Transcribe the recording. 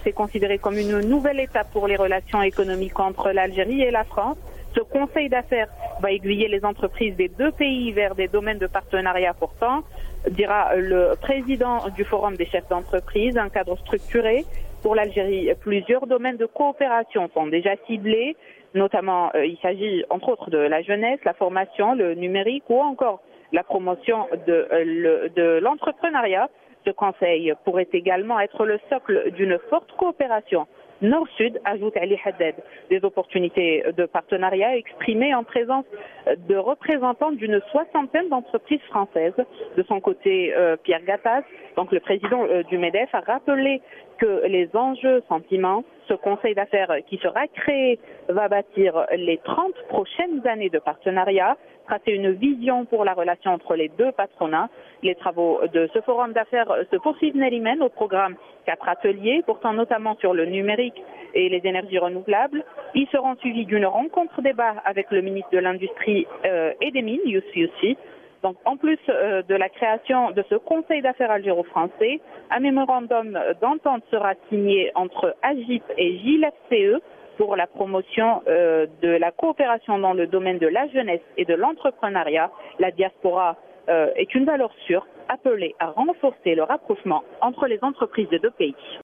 c'est considéré comme une nouvelle étape pour les relations économiques entre l'Algérie et la France. Ce conseil d'affaires va aiguiller les entreprises des deux pays vers des domaines de partenariat importants, dira le président du Forum des chefs d'entreprise, un cadre structuré. Pour l'Algérie, plusieurs domaines de coopération sont déjà ciblés, notamment il s'agit entre autres de la jeunesse, la formation, le numérique ou encore la promotion de l'entrepreneuriat. Ce conseil pourrait également être le socle d'une forte coopération Nord-Sud, ajoute Ali Haddad, des opportunités de partenariat exprimées en présence de représentants d'une soixantaine d'entreprises françaises. De son côté, Pierre Gattaz, donc le président du MEDEF, a rappelé que les enjeux sont immenses. Ce conseil d'affaires qui sera créé va bâtir les 30 prochaines années de partenariat, tracer une vision pour la relation entre les deux patronats. Les travaux de ce forum d'affaires se poursuivent Nerimen au programme 4 ateliers portant notamment sur le numérique et les énergies renouvelables. Ils seront suivis d'une rencontre débat avec le ministre de l'Industrie et des Mines, Youssef Youssi. Donc, en plus de la création de ce conseil d'affaires algéro-français, un mémorandum d'entente sera signé entre AGIP et JLFCE pour la promotion de la coopération dans le domaine de la jeunesse et de l'entrepreneuriat. La diaspora est une valeur sûre appelée à renforcer le rapprochement entre les entreprises des deux pays.